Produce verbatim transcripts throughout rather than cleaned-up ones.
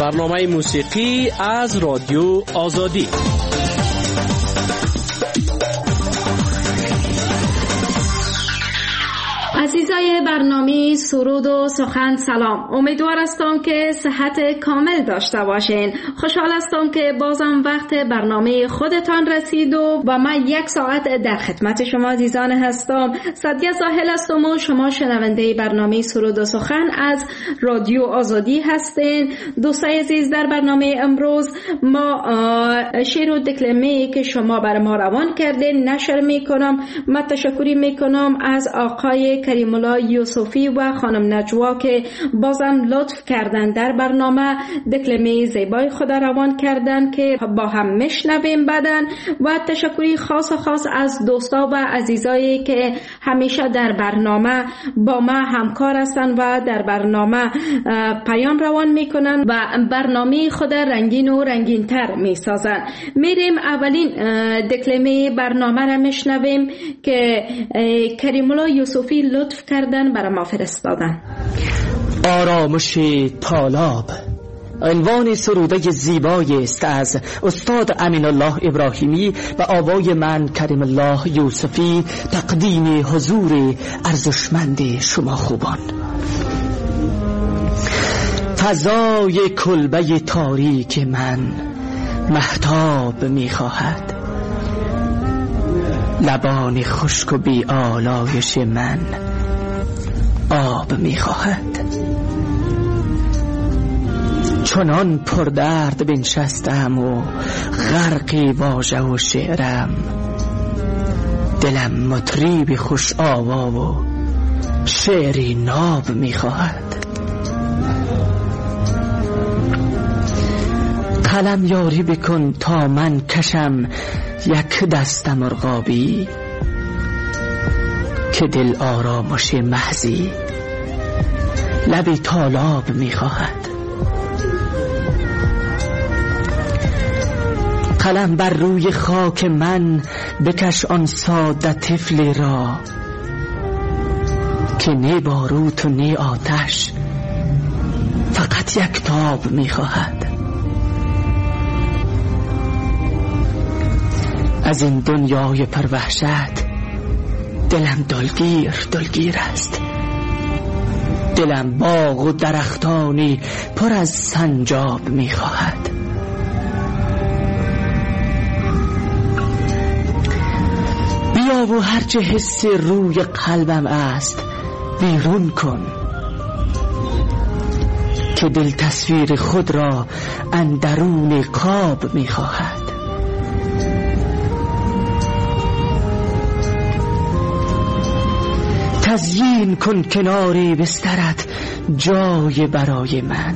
برنامه موسیقی از رادیو آزادی. عزیزای برنامه سرود و سخن سلام. امیدوار هستم که صحت کامل داشته باشین. خوشحال هستم که بازم وقت برنامه خودتان رسید و با من یک ساعت در خدمت شما عزیزان هستم. سعدیه زاهل هستم و شما شنونده برنامه سرود و سخن از رادیو آزادی هستین. دوستای عزیز، در برنامه امروز ما شعر و دکلمه‌ای که شما بر ما روان کردین نشر میکنم. من تشکری میکنم از آقای کریم الله یوسفی و خانم نجوا که بازم لطف کردن در برنامه دکلمه زیبای خود روان کردن که با هم میشنویم بعدن. و تشکری خاص خاص از دوستا و عزیزایی که همیشه در برنامه با ما همکار هستن و در برنامه پیام روان میکنن و برنامه خود رنگین و رنگین تر میسازن. میریم اولین دکلمه برنامه را میشنویم که کریم الله یوسفی لطف کردن برای ما فرستادن. آرامش طالاب عنوان سروده زیبایی است از استاد امین الله ابراهیمی و آوای من کریم الله یوسفی تقدیم حضور ارزشمند شما خوبان. فضای کلبه تاریک من مهتاب می‌خواهد، لبان خشک و بی آلایش من آب می‌خواهد. چنان پردرد بنشستم و غرقی واژه و شعرم، دلم مطریب خوش آوا و شعری ناب می‌خواهد. قلم یاری بکن تا من کشم یک دست مرغابی، که دل آرامش محضی لبی طالاب می‌خواهد. قلم بر روی خاک من بکش آن ساده طفلی را، که نی باروت و نی آتش فقط یک تاب می‌خواهد. از این دنیای پروحشت دلم دلگیر دلگیر است. دلم باغ و درختانی پر از سنجاب می‌خواهد. بیا و هرچه حس روی قلبم است بیرون کن، که دل تصویر خود را اندرون خواب می‌خواهد. تزیین کن کناری بسترت جای برای من،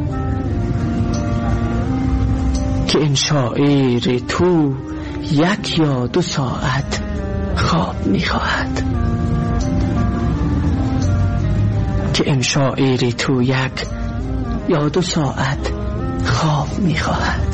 که این شاعر تو یک یا دو ساعت خواب می‌خواهد. که این شاعر تو یک یا دو ساعت خواب می‌خواهد.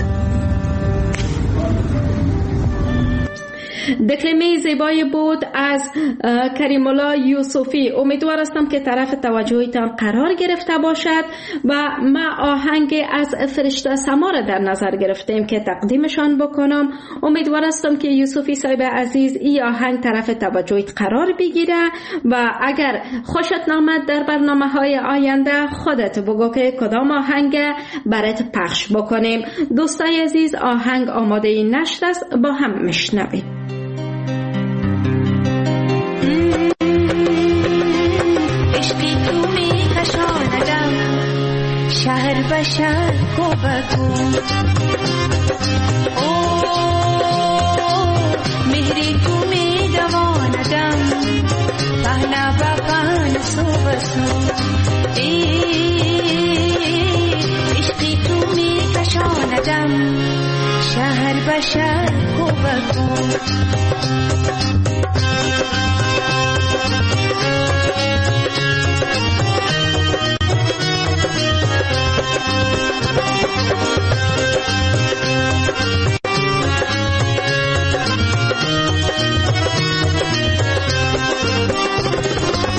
دکلمه زیبای بود از کریم الله یوسفی. امیدوار هستم که طرف توجهتان قرار گرفته باشد و ما آهنگ از فرشته سما را در نظر گرفتیم که تقدیمشان بکنم. امیدوار هستم که یوسفی صاحب عزیز این آهنگ طرف توجهت قرار بگیره و اگر خوشت نامد در برنامه های آینده خودت بگو که کدام آهنگ برات پخش بکنیم. دوستای عزیز، آهنگ آماده نشر است، با هم میشنویم. شهر بشر کو بکن او مهری تو می دواندم پهنا بپن سو بسو عشقی تو می کشاندم شهر بشر کو بکن.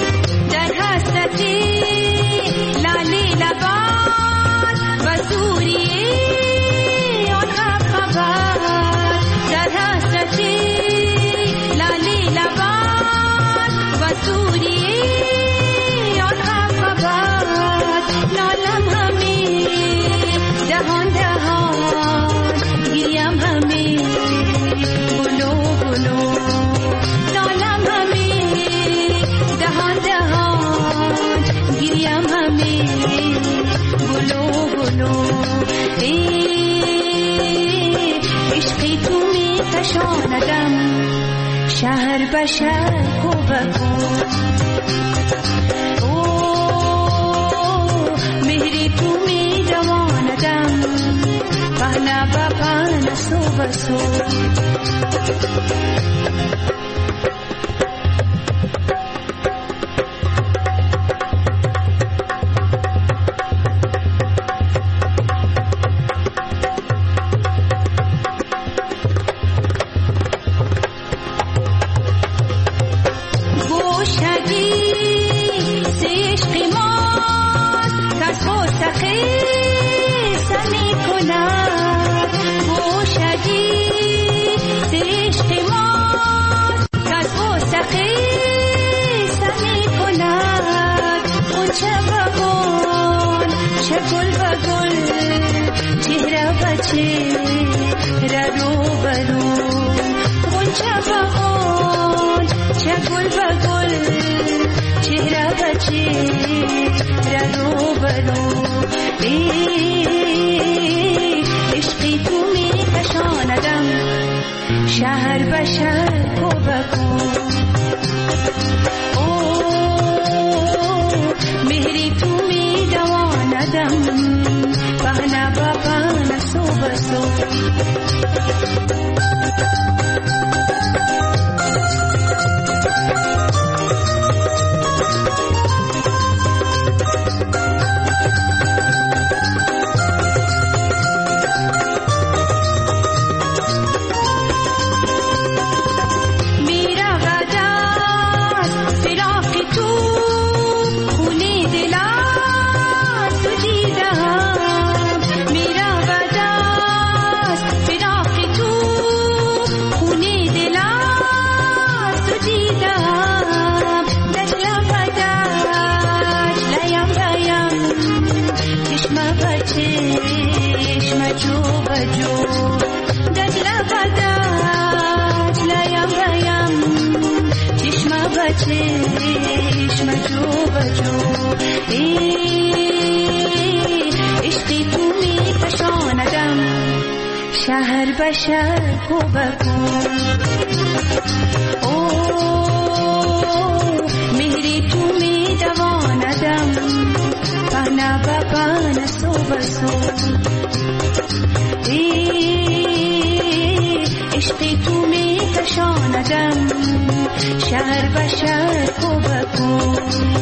در حسرتی لالی لبان و زوری کشاندم شهر به شهر کوبه کن مهری تو می دواندم پهنا با پهنا سو بسو شهر به شهر کوبه کن مهری تو می دواندم پهنا با پهنا سو بسو چشم جو بجو عشقی تو می کشاندم شهر به شهر کوبه کن مهری تو می دواندم پهنا با پهنا سو بسو عشقی تو می کشاندم شهر به شهر کوبه کن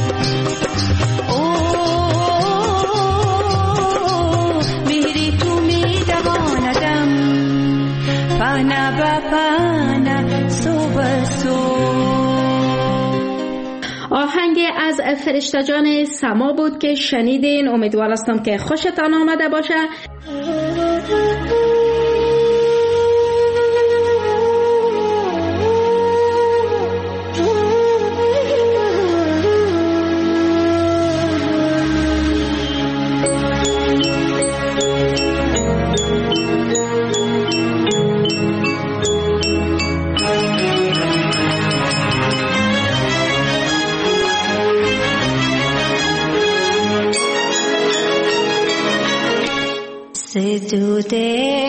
مهری تو می دواندم پهنا با پهنا سو بسو. آهنگ از فرشتگان سما بود که شنیدین. امیدوار هستم که خوشتان آمده باشه. ستوده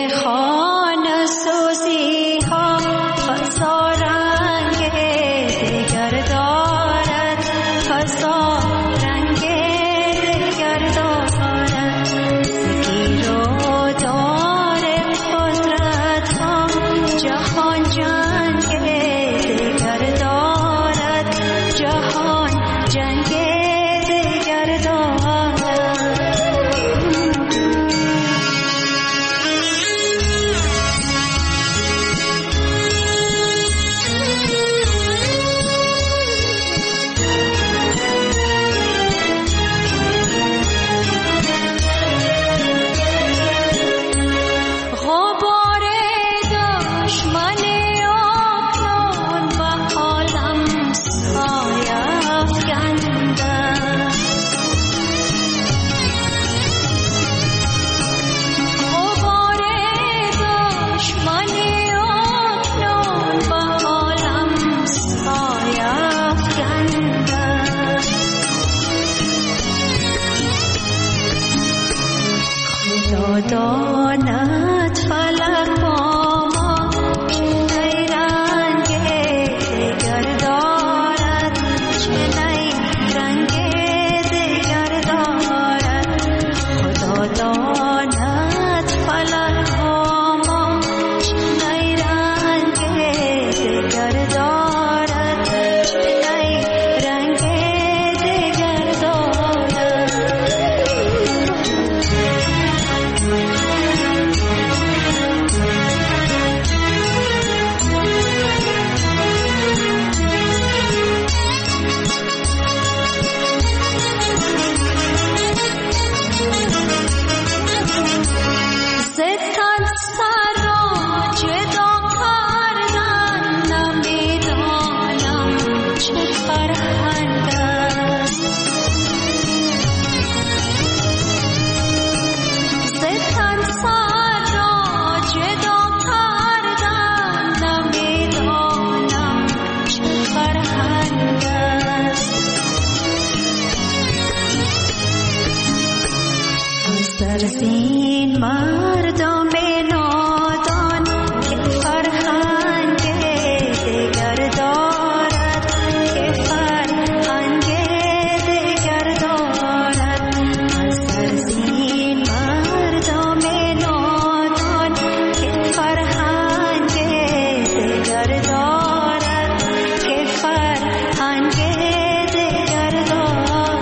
بترسین مردم نادان که فرهنگ دگر دارد، که فرهنگ دگر دارد. از ترسین مردم نادان که فرهنگ دگر دارد، که فرهنگ دگر دارد.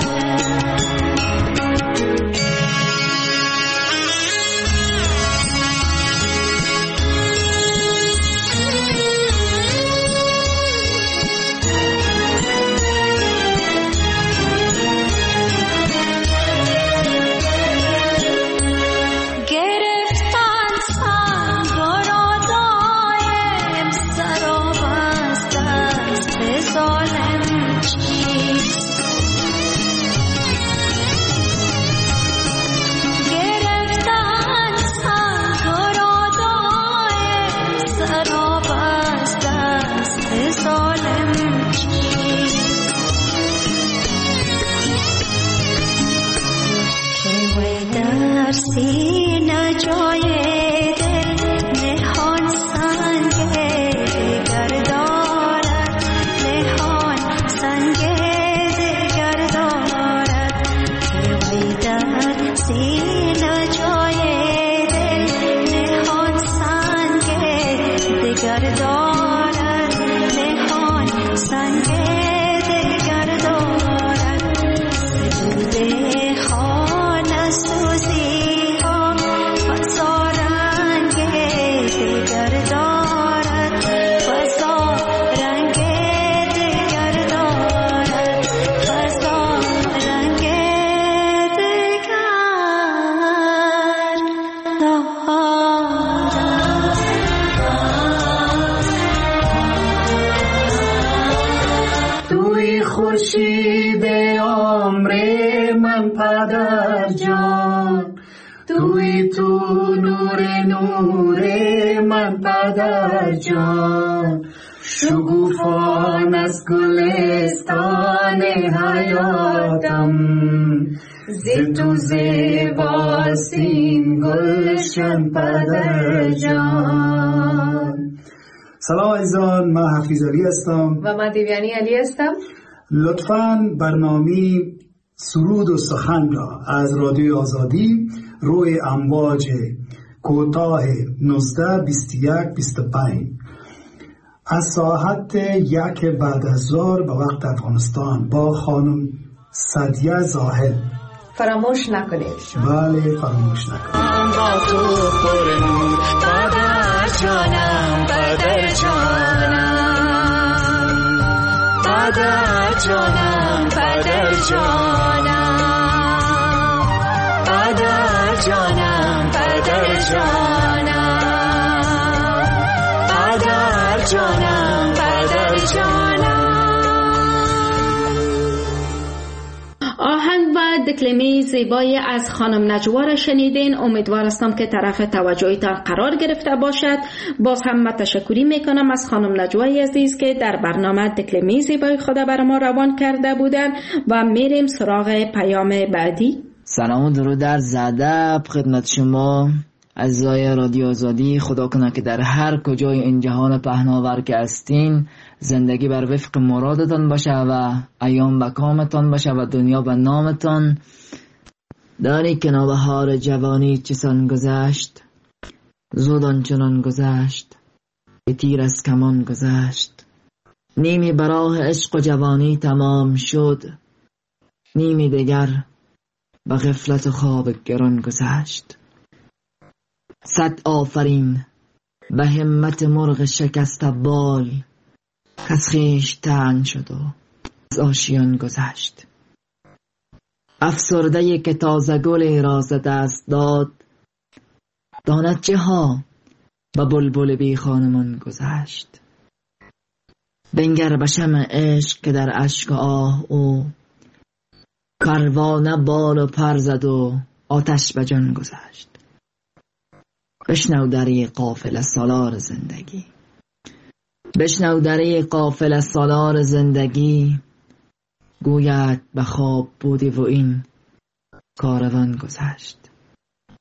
گرفتن سنگ را دایم سرا بست دست ظالم چیست؟ گرفتن سنگ را دایم سرا بست دست ظالم چیست؟ که وی در سینه جای دل نهان سنگ دگر دارد، نهان سنگ دگر دارد. که وی در سینه جای دل نهان سنگ دگر دارد، نهان سنگ دگر دارد. ستوده خانه سوزی ها فضا رنگ دگر دارد، فضا رنگ دگر دارد، فضا رنگ دگر دارد. توی خورشید عمر من پدر جان، توی تو نور نور من پدر جان. شگوفان از گلستان حیاتم، ز تو زیباستین گلشن پدر جان. سلام عزیزان، من حفیظ علی هستم و من دیویانی علی هستم. لطفاً برنامه سرود و سخن را از رادیو آزادی روی امواج کوتاه نوزده بیست و یک بیست و پنج از ساعت یک بعد از ظهر به وقت افغانستان با خانم سعدیه زاهد فراموش نکنید. بله فراموش نکنید. با تو پر نور پدر جانم، پدر جانم، پدر جانم، پدر جانم، پدر جانم، پدر جانم، پدر جانم، پدر جانم. آهنگ و دکلمه زیبایی از خانم نجوا را شنیدین. امیدوارم که طرف توجهتان قرار گرفته باشد. باز هم من تشکری میکنم از خانم نجوای عزیز که در برنامه دکلمه زیبای خود برای ما روان کرده بودن و میریم سراغ پیام بعدی. سلام و درود در ادب خدمت شما عزیزای رادیو آزادی. خدا کنه که در هر کجای این جهان پهناور که هستین زندگی بر وفق مرادتان باشه و ایام به کامتان باشه و دنیا به نامتان. دانی که نوبهار جوانی چسان گذشت، زودان چنان گذشت که تیر از کمان گذشت. نیمی براه عشق و جوانی تمام شد، نیمی دیگر به غفلت و خواب گران گذشت. صد آفرین به همت مرغ شکست بال، کز خویش تنگ شد و از آشیان گذشت. افسرده که تازه گل را ز دست داد، داند چه ها به بلبل بی خانمان گذشت. بنگر به شمع عشق که در اشک آه او، کاروانه بال و پر زد و آتش به جان گذشت. بشنو دری قافله سالار زندگی، بشنو دری قافله سالار زندگی، گوید به خواب بودی و این کاروان گذشت.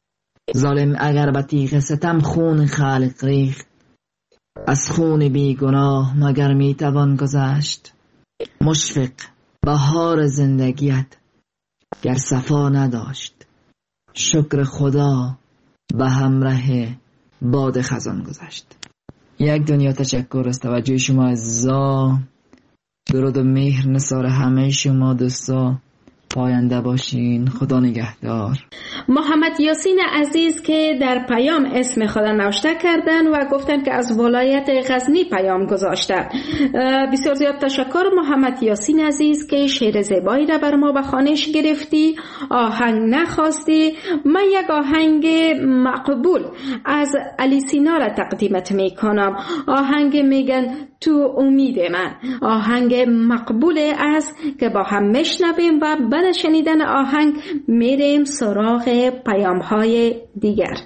ظالم اگر به تیغ ستم خون خلق ریخت، از خون بی گناه مگر می توان گذشت؟ مشفق بهار زندگیت گر صفا نداشت، شکر خدا به همراه باد خزان گذشت. یک دنیا تشکر از توجه شما عزیزا. درود و مهر نثار همه شما دوستا. پاینده باشین. خدا نگهدار. محمد یاسین عزیز که در پیام اسم خدا نوشته کردن و گفتن که از ولایت غزنی پیام گذاشتن. بسیار زیاد تشکر محمد یاسین عزیز که شعر زیبایی را بر ما به خوانش گرفتی، آهنگ نخواستی. من یک آهنگ مقبول از علی سینا را تقدیمت میکنم. آهنگ میگن تو امید من. آهنگ مقبول است که با هم میشنویم و بعد شنیدن آهنگ میریم سراغ پیام های دیگر.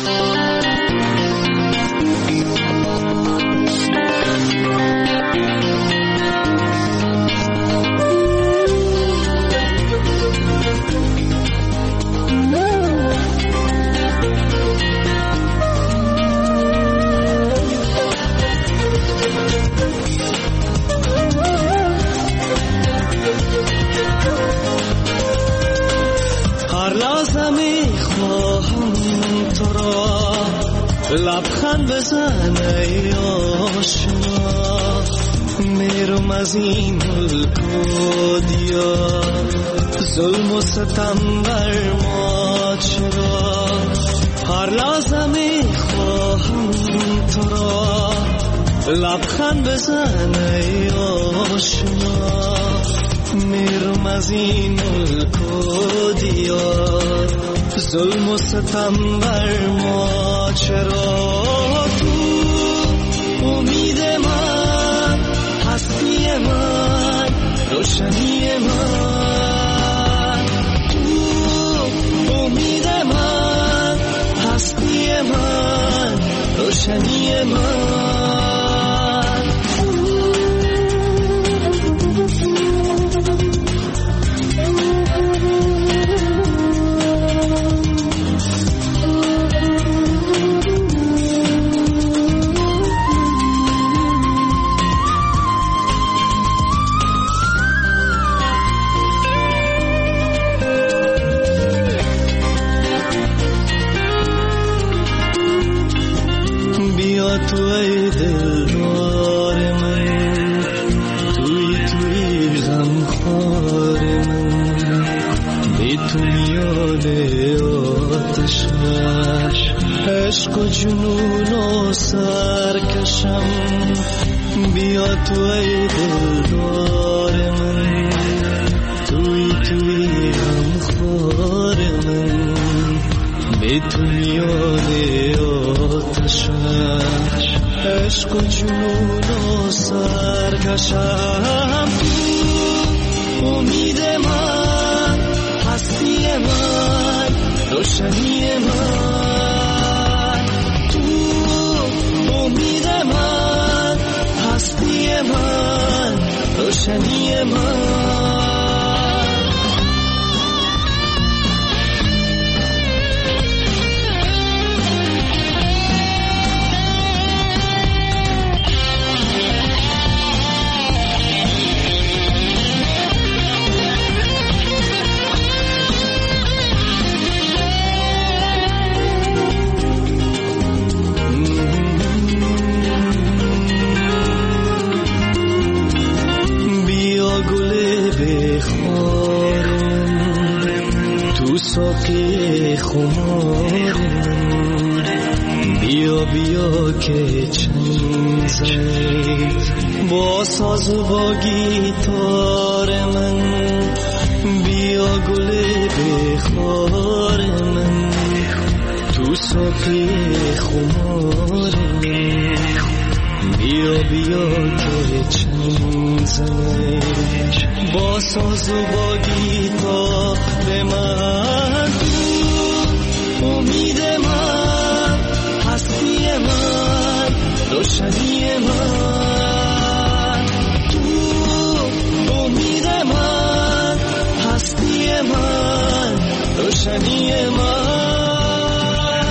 لبخند بزن ای آشنا، میرم از این ملک و دیار، ظلم و ستم بر ما چرا؟ هر لحظه میخواهم تو را، لبخند بزن ای آشنا، میرم از این ملک و دیار، ظلم و ستم بر ما چرا؟ تو امید من، هستی من، روشنی من، تو امید من، هستی من، روشنی من. تو ای دلدار من، توی توی غمخوار من، بی تو میاد آتشش، عشق و جنون و سرکشم. بیا تو ای دلدار من، توی توی غمخوار من، بی تو میاد آتشش، عشق و جنون و سرکشم. تو امید من، هستی من، روشنی من، تو امید من، هستی من، روشنی من. ساقی خمار من، بیا بیا که چنگ زنی با ساز و با گیتار من. بیا گل بخار من، تو ساقی خمار من، بیا بیا که چنگ زنی با ساز و با گیتار من. تو امید من، هستی من، روشنی من، تو امید من، هستی من، روشنی من.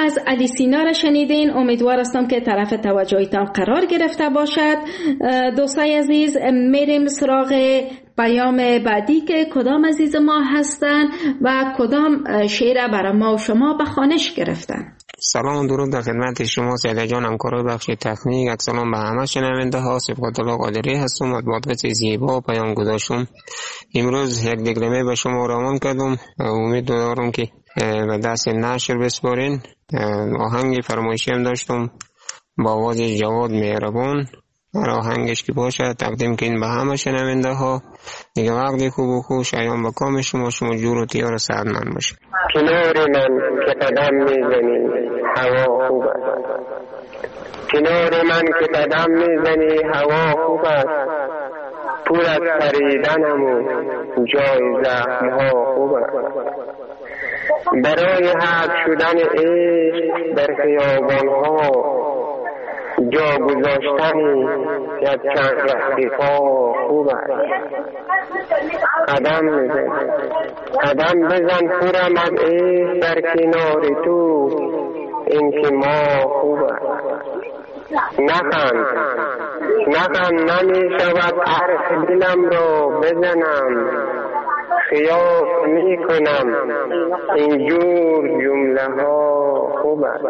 از علی سینا را شنیدین. امیدوار هستم که طرف توجهتان قرار گرفته باشد. دوستای عزیز، میریم سراغ پیام بعدی که کدام عزیز ما هستن و کدام شعر برای ما و شما به خوانش گرفتن. سلام و درود در خدمت شما سیده جان، همکار بخش تکنیک. یک سلام به همه شنونده ها. صفات الله قادری هستم از بادغیس زیبا پیام گذاشتم. امروز یک دکلمه به شما روان کردم. امید دارم که به دست نشر بسپارین. آهنگ فرمایشی هم داشتم با آواز جواد مهربان. هر آهنگش که باشه تقدیم کنین به همه شنونده ها. دیگه وقتی خوب و خوش ایام با کام شما شما جور و تیار سعدمند باشه. کنار من که قدم میزنی هوا خوب است، کنار من که قدم میزنی هوا خوب است، پر از پریدنم و جای زخمها خوب است. برای حد شدن عشق در خیابانها جا گذاشتنی یک چند رفیقا خوب است. قدم بزن قدم بزن پرم از عشق در کنار تو، این که ما خوب است. نخند نخند نمی شود عرق دلم را بزنم، خیال می کنم اینجور جمله ها خوب است.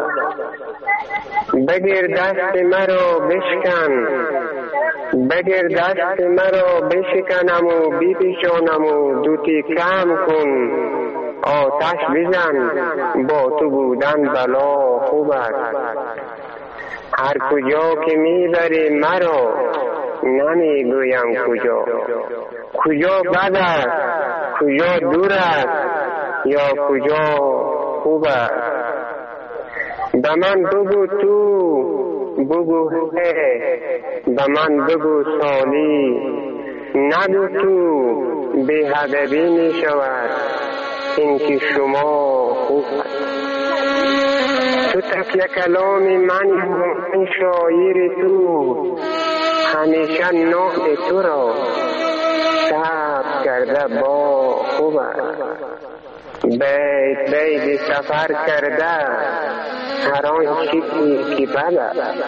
بگیر دست مرا بشکن بگیر دست مرا بشکنم و بیپیشانم و دوتی کم کن، آتش بزن با تو بودن بلا خوب است. هر کجا که میبری مرا نمیگویم کجا، کجا بد است کجا دور است یا کجا خوب است. به من بگو تو بگو هی، به من بگو سالی ندو تو، بی هدبی می شود این که شما خوب است. تو تکیه کلام من این شاعر تو، همیشه نام تو را ثبت کرده با خوب است. بیت بیت سفر کرده هر آن چیزی که بد است،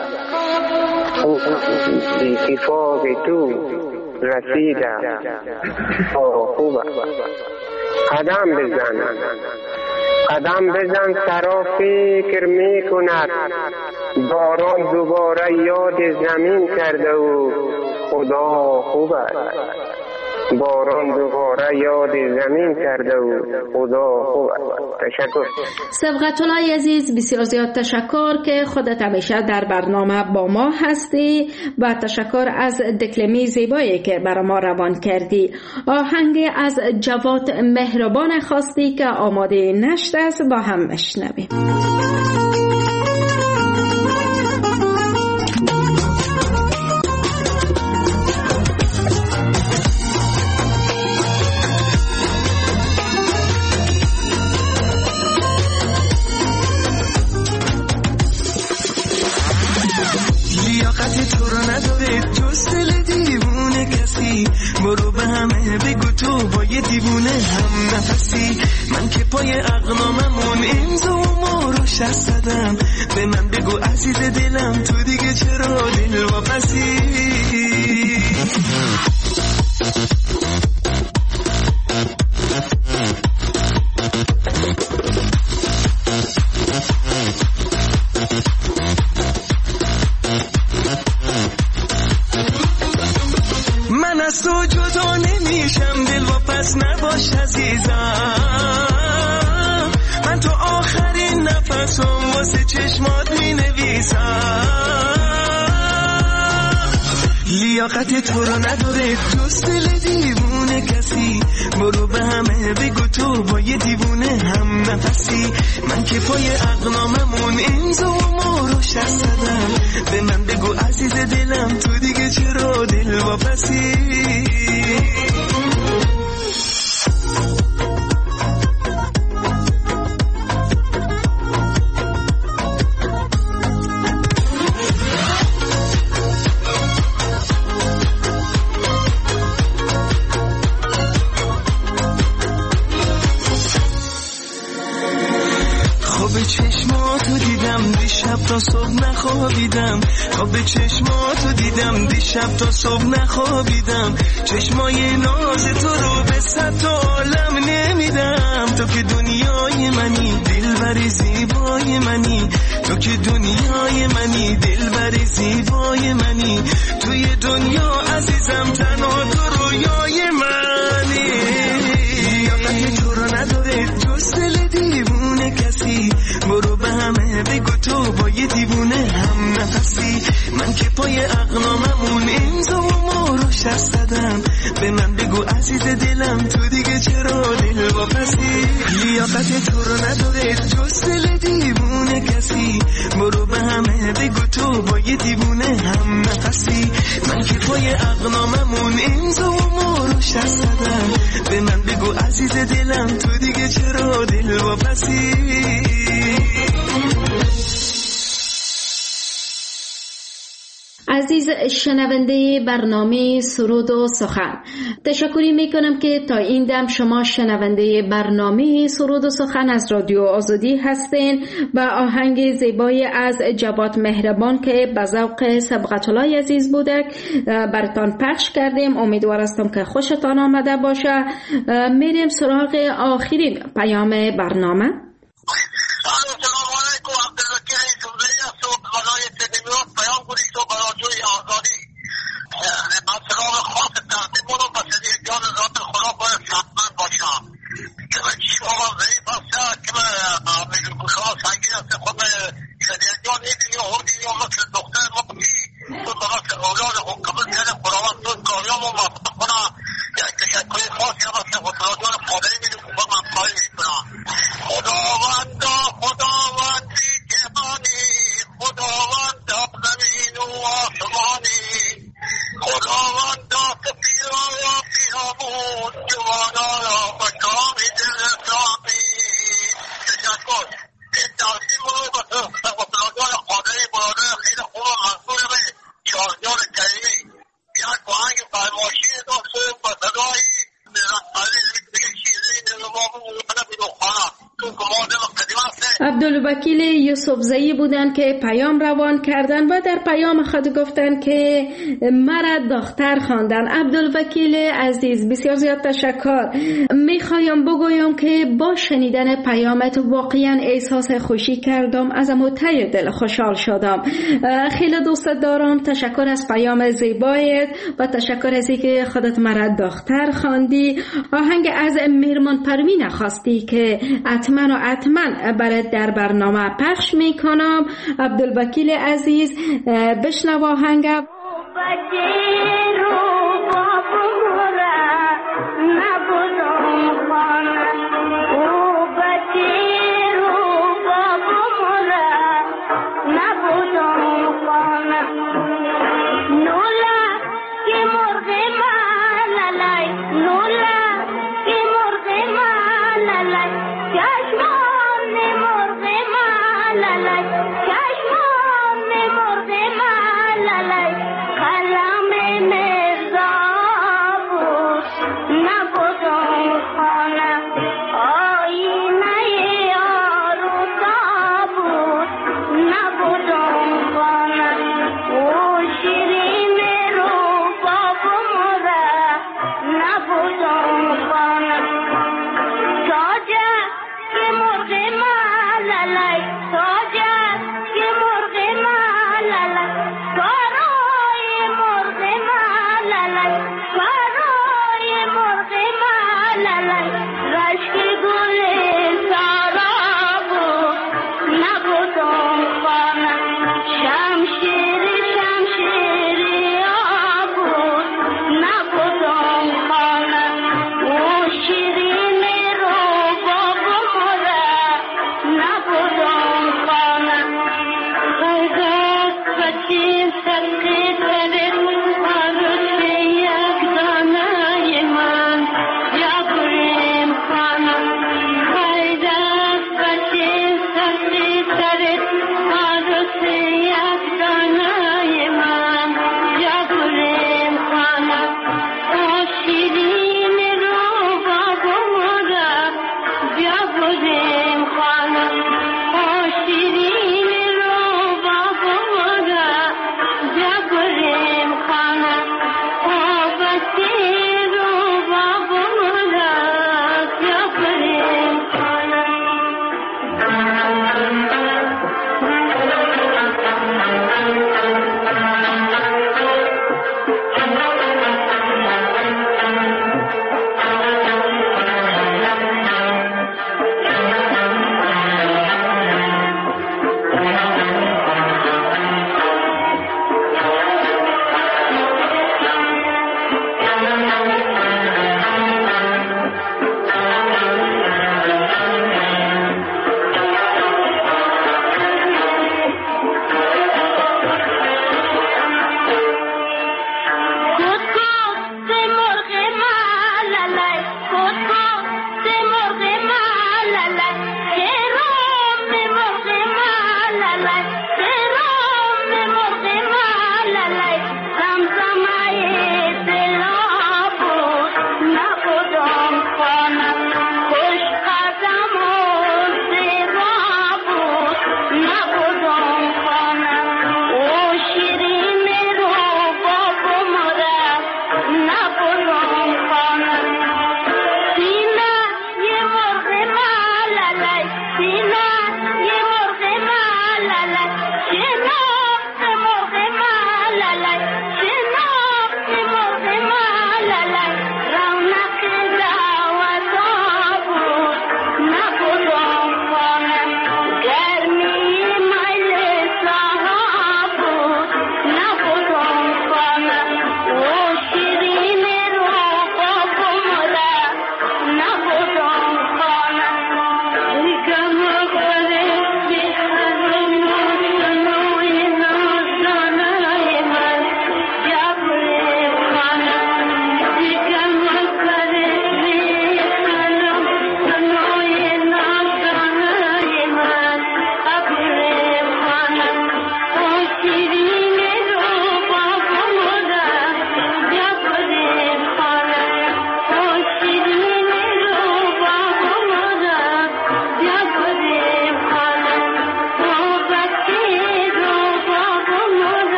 اتفاق تو رسیده خوب است. قدم بزن قدم بزن سرا فکر می کند، باران دوباره یاد زمین کرده و خدا خوب است. باران دوباره یاد زمین کرده و خدا خوب است. تشکر. سبقت الله عزیز، بسیار زیاد تشکر که خودت همیشه در برنامه با ما هستی و تشکر از دکلمه زیبایی که برای ما روان کردی. آهنگ از جواد مهربان خواستی که آماده نشت است، با هم بشنویم. برو به همه بگو تو با یه دیوونه هم نفسی، من که پای اقلاممون امضا و ما رو شست زدم. به من بگو عزیز دلم تو دیگه چرا دل واپسی. من از تو جدا نمیشم، دل واپس نباش عزیزم. من تو آخرین نفسم واسه چشمات می نویسم. لیاقت تو رو نداره دوست دل دیوونه کسی، برو به همه بگو تو با یه دیوونه هم نفسی. من که پای اقلاممون امضا و ما رو شست زدم. به من بگو عزیز دلم تو دیگه چرا دل واپسی. خواب چشماتو دیدم دیشب تا صبح نخوابیدم، خواب چشماتو دیدم دیشب تا صبح نخوابیدم. چشمای ناز تو رو به صد تا عالم نمیدم، تو که دنیای منی دلبر زیبای منی، تو که دنیای منی دلبر زیبای منی. توی دنیا عزیزم تنها تو رویای منی. یادت تو رو نداره جز دل دیوونه کسی، برو به همه بگو تو با یه دیوونه هم نفسی. من که پای اقلاممون امضا و مهرش دادم، به من بگو عزیز دلم تو دیگه چرا دل واپسی. لیاقت تو رو نداره جز دل دیوونه کسی، برو به همه بگو تو با یه دیوونه هم نفسی. من که پای اقلاممون امضا و مهرش دادم، به من بگو عزیز دلم تو دیگه چرا دل واپسی. عزیز شنونده برنامه سرود و سخن، تشکری میکنم که تا این دم شما شنونده برنامه سرود و سخن از رادیو آزادی هستین و آهنگ زیبای از جواد مهربان که به ذوق سبقت الله عزیز بوده براتون پخش کردیم. امیدوار هستم که خوشتان آمده باشه. میریم سراغ آخرین پیام برنامه. عبدالوکیل یوسفزئی بودند که پیام روان کردند و در پیام خود گفتند که مرا دختر خواندند. عبدالوکیل عزیز بسیار زیاد تشکر. میخوایم بگویم که با شنیدن پیامت واقعا احساس خوشی کردم، از ته دل خوشحال شدم. خیلی دوست دارم. تشکر از پیام زیبایت و تشکر از اینکه خودت مرا دختر خواندی. آهنگ از میرمان پروین خواستی که حتما و حتما برای در برنامه پخش میکنم. عبدالوکیل عزیز بشنو آهنگ. Kalame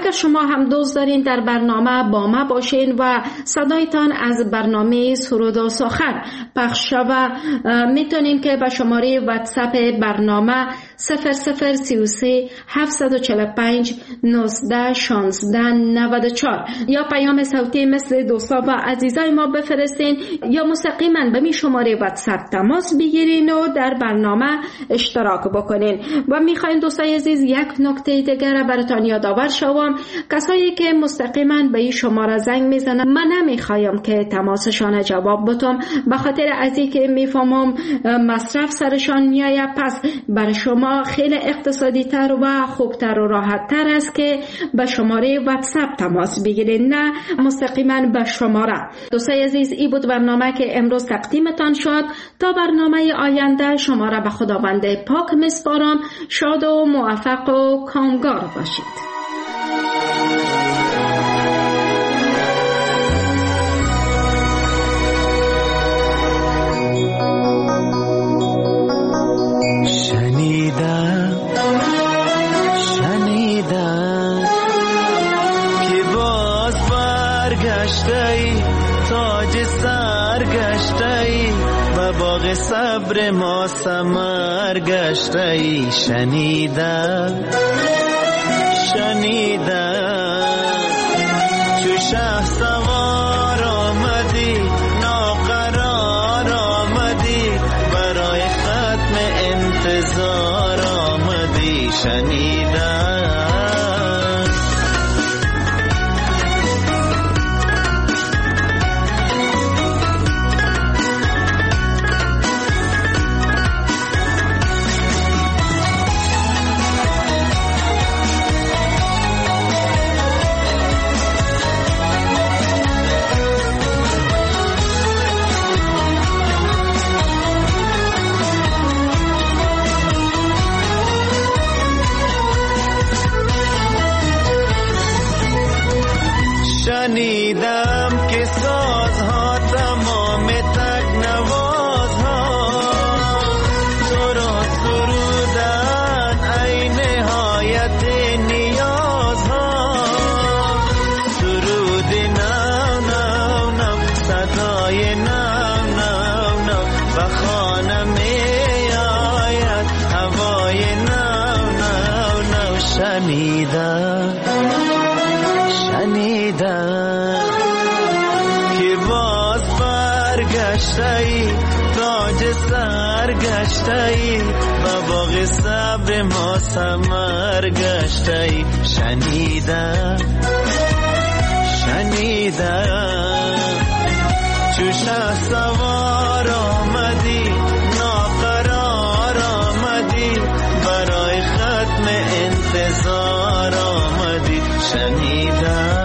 اگر شما هم دوست دارین در برنامه با ما باشین و صدایتان از برنامه سرود و سخن پخش شود، میتونین که به شماره واتساپ برنامه صفر صفر سی و سه هفت چهار پنج نوزده شانزده نود و چهار یا پیام صوتی مثل دوستا و عزیزای ما بفرستین یا مستقیما به می شماره واتساپ تماس بگیرین و در برنامه اشتراک بکنین. و میخواین دوستای عزیز یک نکته دیگر براتون یادآور شوم، کسایی که مستقیما به این شماره زنگ میزنن من نمیخوایم که تماسشان جواب بدم، به خاطر از اینکه میفهمم مصرف سرشان میآید، پس برای شما خیلی اقتصادی تر و خوبتر و راحت تر است که به شماره واتساپ تماس بگیرین، نه مستقیما به شماره. دوستای عزیز، این بود برنامه که امروز تقدیمتان شد. تا برنامه آینده شما را به خداوند پاک میسپارم. شاد و موفق و کامگار باشید. صبر ما ثمر گشته، شنیدم شنیدم چو شه سوار آمدی ناقرار آمدی، برای ختم انتظار آمدی، شنیدم شنیدم که سازها تمام تکنوازها تو را سرودن ای نهایت نیازها، سرود نو نو نو صدای نو نو نو به خانه می آید هوای نو نو نو، شنیدم شنیدم که باز برگشتی تاج سر گشتی و باغ صبر ما ثمر گشتی، شنیدم شنیدم چو شه سوار آمدی ناقرار آمدی، برای ختم انتظار آمدی، شنیدم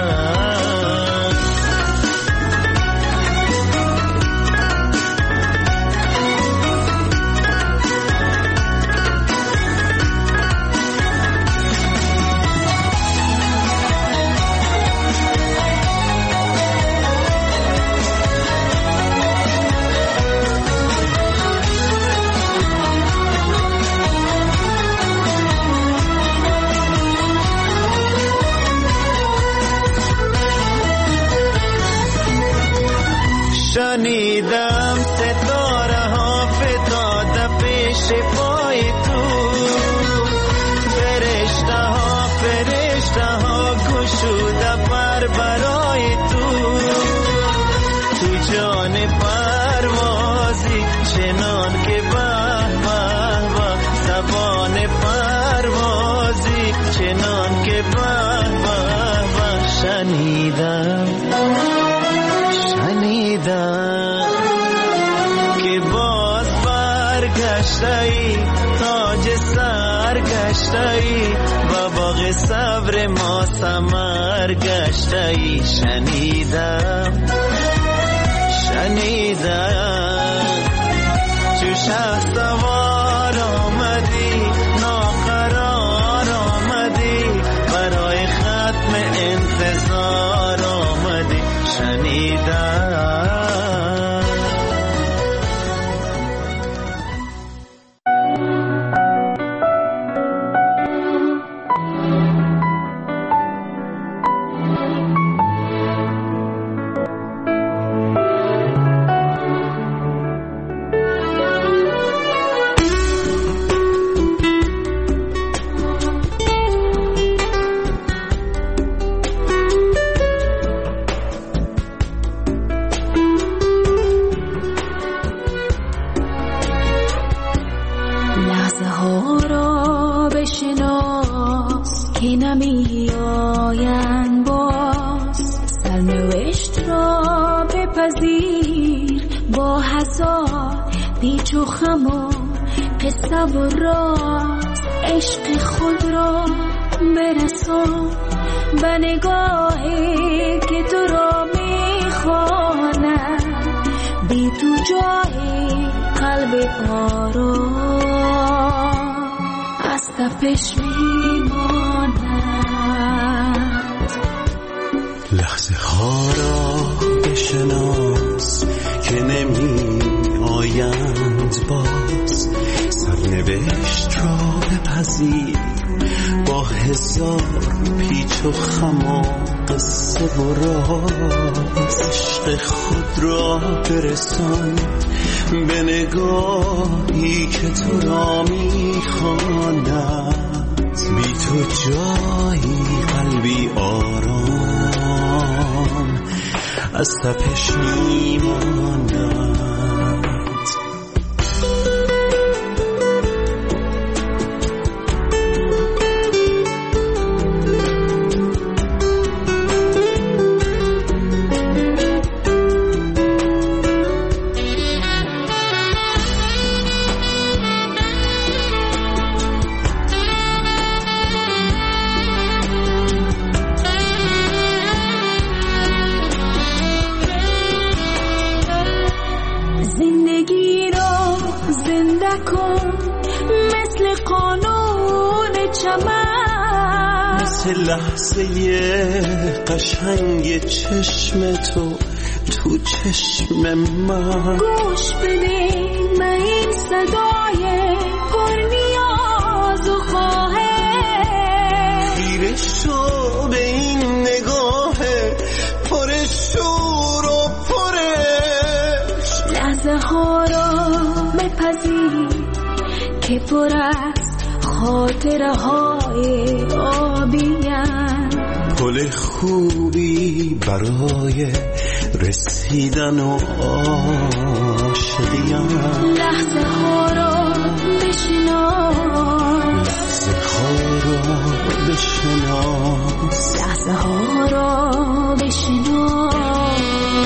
شنیدم ستاره ها فتاده پیش پای تو، فرشته ها فرشته ها گشوده پر برای تو، تو جان پروازی چنان که به به به، زبان پروازی چنان که به به به، شنیدم شنیدم که باز برگشتی تاج سر گشتی و باغ صبر ما ثمر گشتی، شنیدم شنیدم چو شه سوار آمدی ناقرار آمدی، برای ختم انتظار آمدی، شنیدم لحظه ها را بشناس که نمی آیند باز، سرنوشت را بپذیر با هزار پیچ و خم و قصه و راز. عشق خود را برسان به نگاهی که تو را میخواند، بی تو جای قلب آرام از تپش میماند. لحظه ها را بشناس که نمی آیند باز، سرنوشت را بپذیر با هزار پیچ و خم و قصه و راز. عشق خود را برسان به نگاهی که تو را میخواند، بی تو جایی قلبی آرام از تپش میماند. لحظه قشنگ چشم تو تو چشم من، گوش بده به این صدای پر نیاز و خواهش، خیره شو به این نگاه پر شور و پرش. لحظه ها را بپذیر که پر است خاطره های آبیان، پل خوبی برای رسیدن و عاشقیان. لحظه ها را بشناس، لحظه ها را بشناس، لحظه ها را بشناس.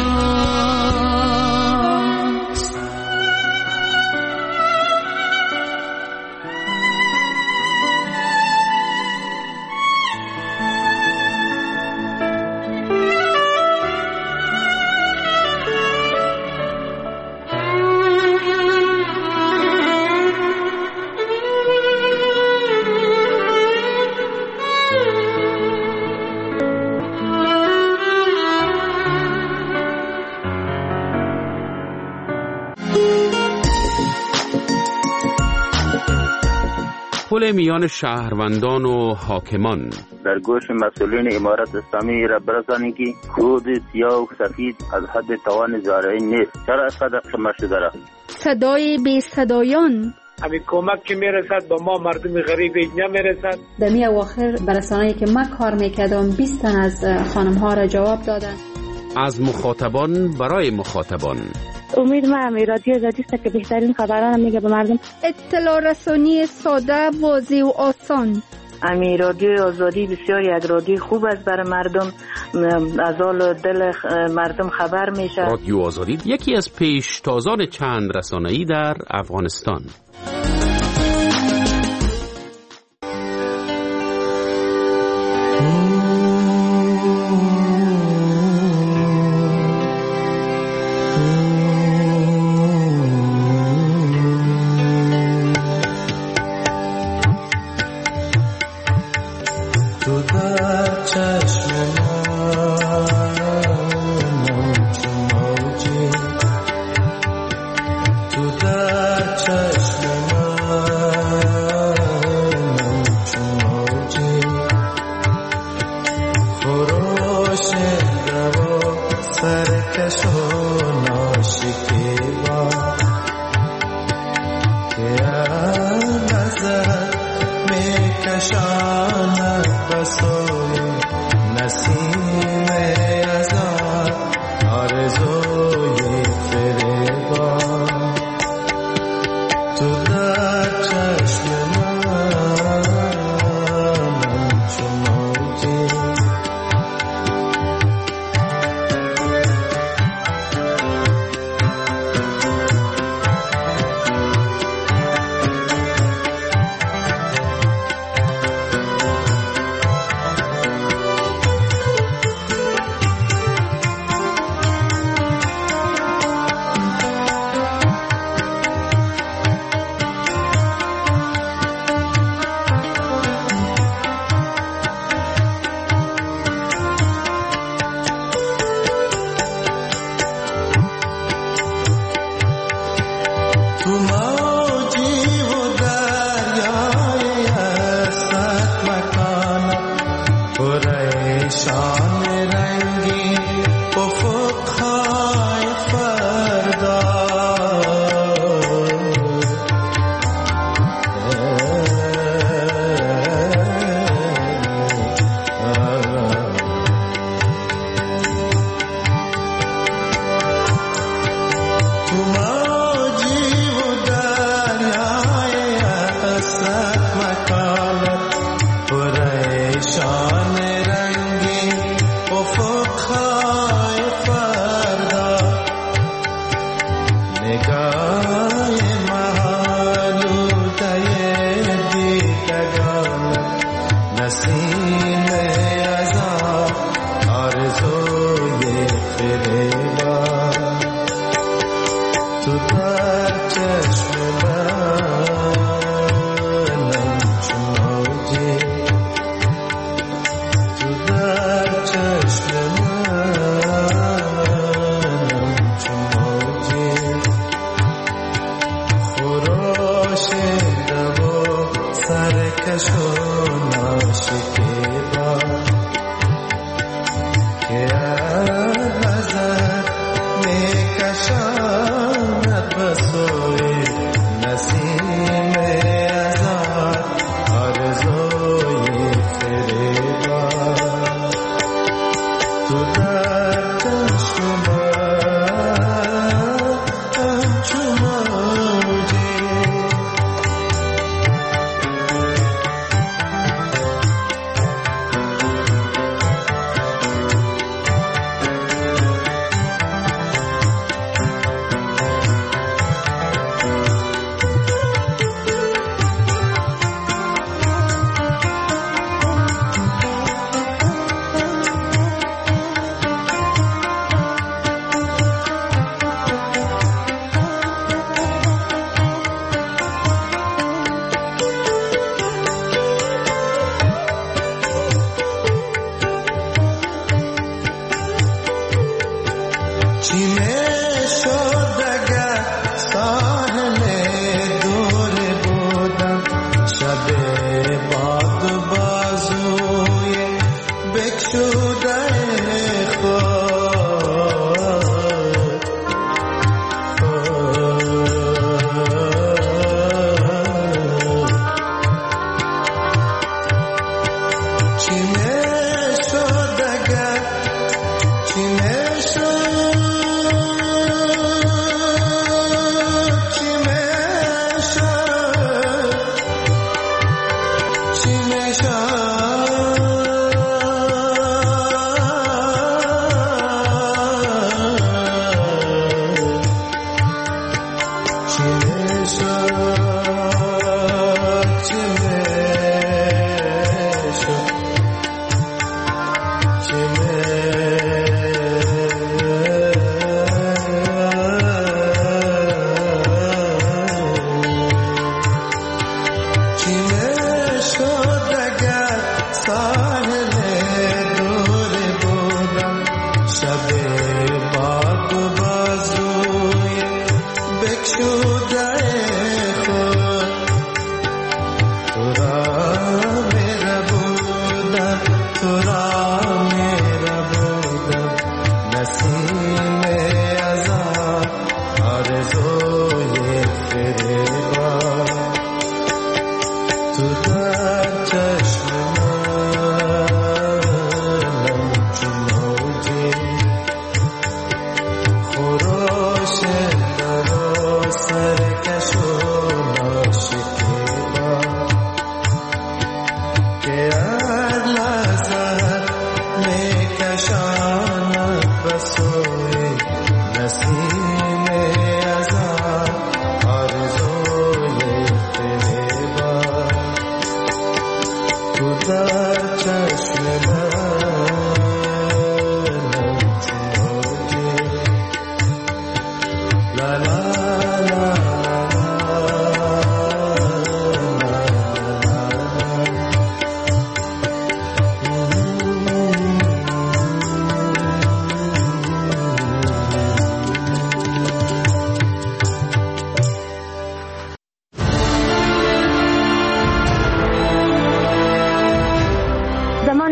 پل میان شهروندان و حاکمان. در گوش مسئولین امارت اسلامی را برسانید که خود سیاه و سفید از حد توان زارعین نیست. چرا اینقدر شما شده را؟ صدای بی صدایان. همین کمک که میرسد با ما مردم غریب نمیرسد. در می اواخر برسانه‌ای که من کار میکردم بیست تن از خانم ها را جواب دادن. از مخاطبان برای مخاطبان. امید ما رادیو آزادی است که بهترین خبران میگه به مردم. اطلاع رسانی ساده، واضح و آسان. امی رادیو آزادی بسیاری از رادیو خوب است برای مردم، از حال دل مردم خبر میشه. رادیو آزادی یکی از پیشتازان چند رسانه‌ای در افغانستان. تو در چشم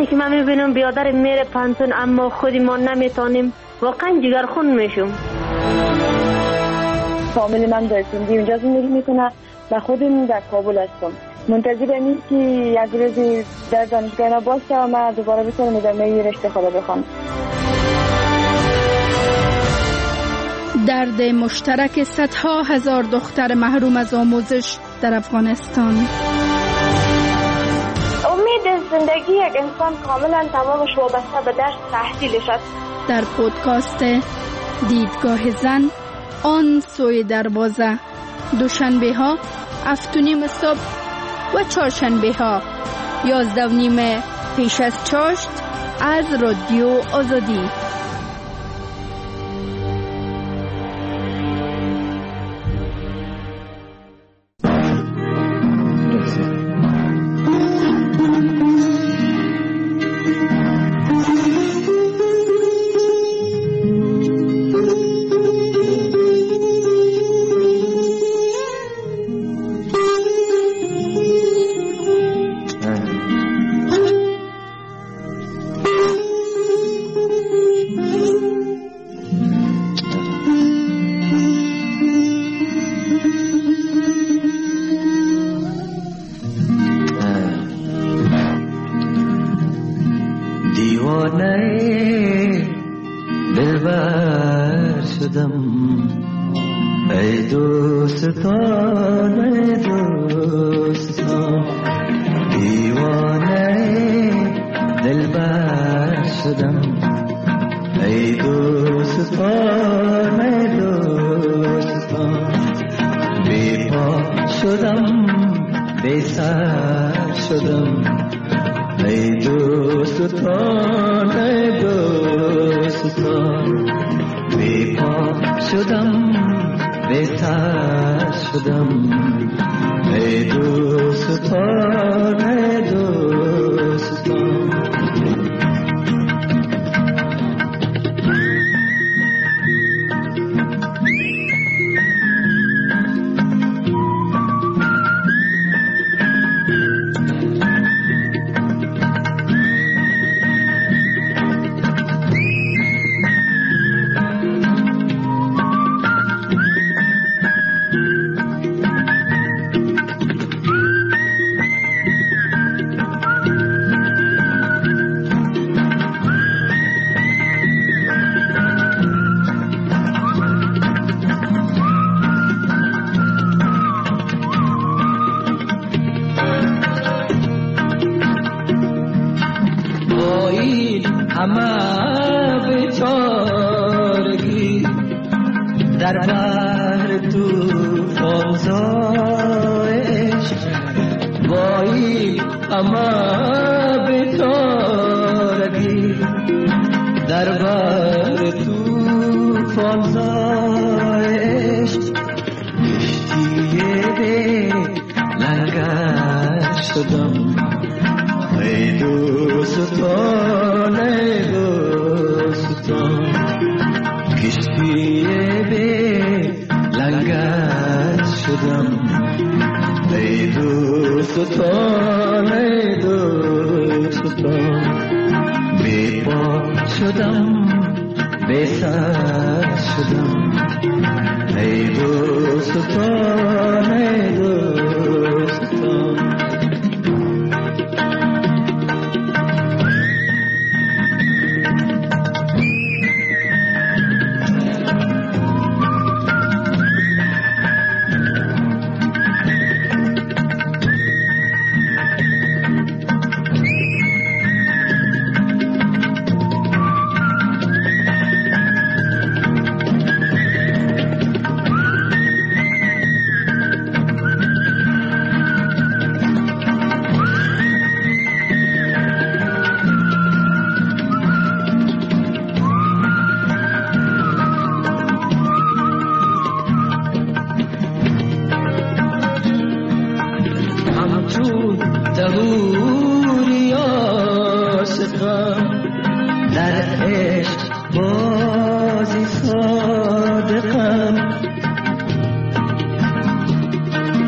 زمانی که من میبینم بیادر میره پانتون اما خودی ما نمیتونیم، واقعا جگرخون میشم. فامیل من در سندی اونجا زندگی میکنه و خودم در کابل هستم. منتظرم که یک روزی در دانشگاه باشه و من دوباره بتونم ادامه رشته خدا بخوام. درد مشترک صدها هزار دختر محروم از آموزش در افغانستان. امید زندگی یک انسان کاملا تمامش وابسته به درس تحصیلش است. در پودکاست دیدگاه زن، آن سوی دروازه، دوشنبه ها هفت و نیم صبح و چهارشنبه ها یازده و نیم پیش از چاشت از رادیو آزادی.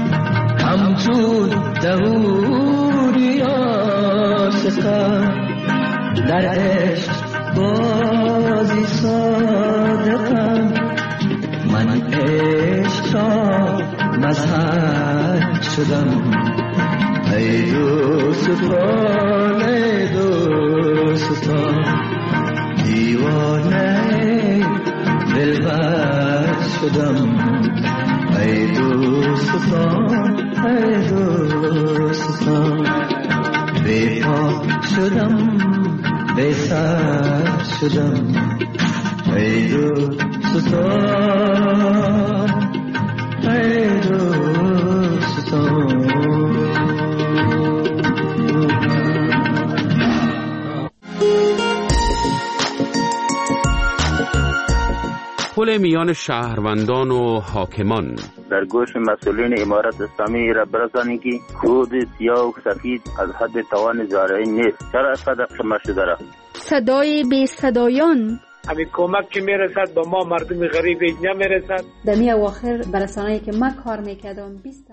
همچون دهوری عاشقم در عشق بازی صادقم، من عشق را مذهب شدم. ای دوستان ای دوستان دیوانه دلبر شدم. ای دوستان ای دوستان بی پا شدم بی سر شدم. ای دوستان ای دوستان. پل میان شهروندان و حاکمان. در گوش مسئولین امارت اسلامی را برسانید که کود سیاه و سفید از حد توان زارعی نیست. چرا اینقدر شما شده را؟ صدای بی صدایان. همین کمک که میرسد به ما مردم غریب نمیرسد. در می اواخر برسانه‌ای که ما کار میکردم بیست